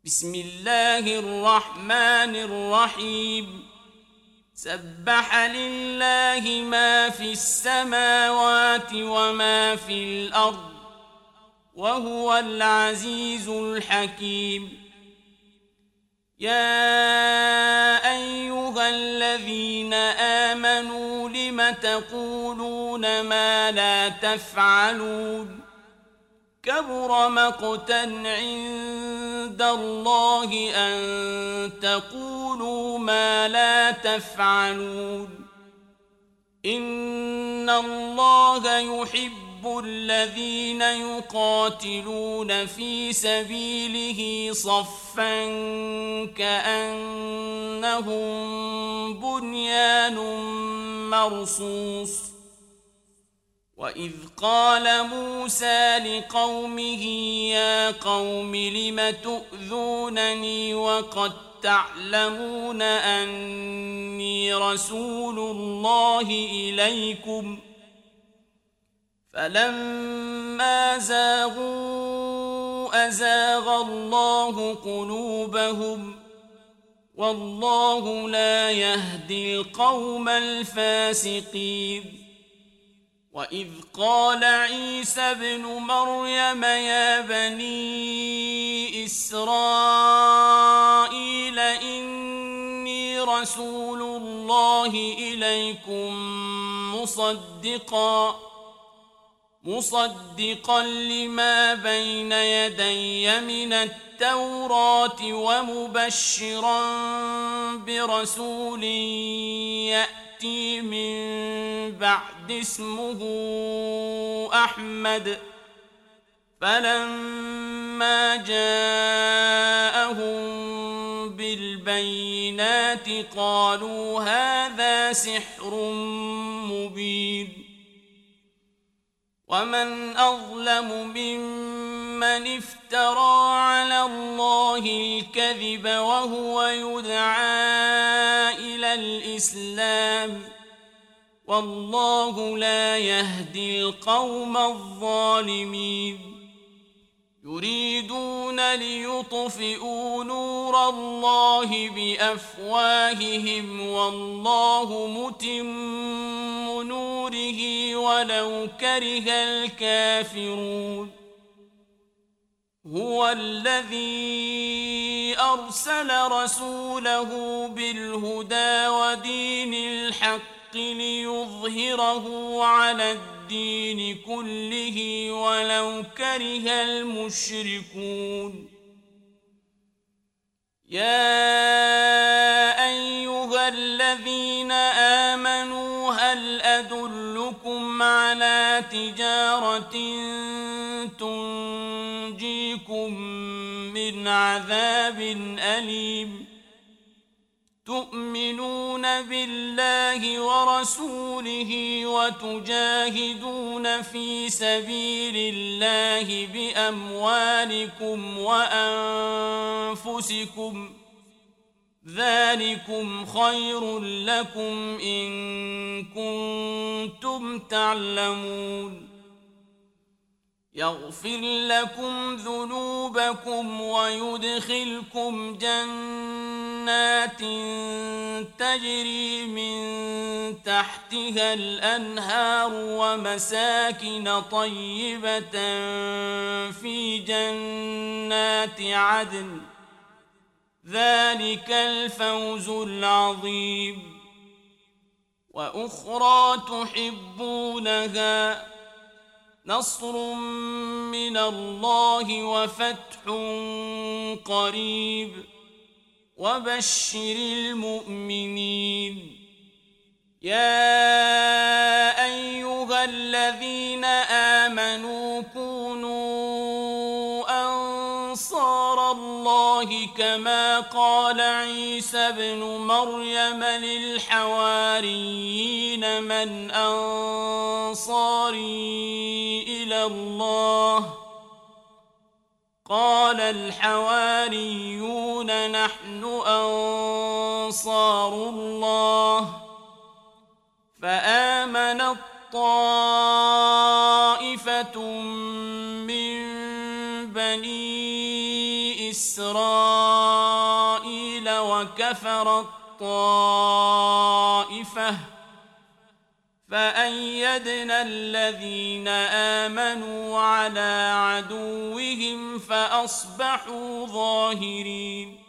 بسم الله الرحمن الرحيم سبح لله ما في السماوات وما في الأرض وهو العزيز الحكيم. يا أيها الذين آمنوا لم تقولون ما لا تفعلون كبر مقتا عند الله أن تقولوا ما لا تفعلون. إن الله يحب الذين يقاتلون في سبيله صفا كأنهم بنيان مرصوص. وإذ قال موسى لقومه يا قوم لم تؤذونني وقد تعلمون أني رسول الله إليكم فلما زاغوا أزاغ الله قلوبهم والله لا يهدي القوم الفاسقين. وإذ قال عيسى ابن مريم يا بني إسرائيل إني رسول الله إليكم مصدقا لما بين يدي من التوراة ومبشرا برسول يأتي من بعد اسمه أحمد. فلما جاءهم بالبينات قالوا هذا سحر مبين. ومن أظلم ممن افترى على الله الكذب وهو يدعى إلى الإسلام والله لا يهدي القوم الظالمين. يريدون ليطفئوا نور الله بأفواههم والله متم نوره ولو كره الكافرون. هو الذي أرسل رسوله بالهدى ودين الحق ليظهره على الدين كله ولو كره المشركون. يا أيها الذين آمنوا هل أدلكم على تجارة تنجيكم من عذاب أليم تؤمنون بالله ورسوله وتجاهدون في سبيل الله بأموالكم وأنفسكم ذلكم خير لكم إن كنتم تعلمون. يغفر لكم ذنوبكم ويدخلكم جنات تجري من تحتها الأنهار ومساكن طيبة في جنات عدن ذلك الفوز العظيم. وأخرى تحبونها نصر من الله وفتح قريب وبشر المؤمنين. يا أيها الذين آمنوا كونوا أنصار الله كما قال عيسى ابن مريم للحواريين من أنصاري إلى الله قال الحواريون نحن أنصار الله. فآمنت طائفة من بني إسرائيل وكفر الطائفة فأيدنا الذين آمنوا على عدوهم فأصبحوا ظاهرين.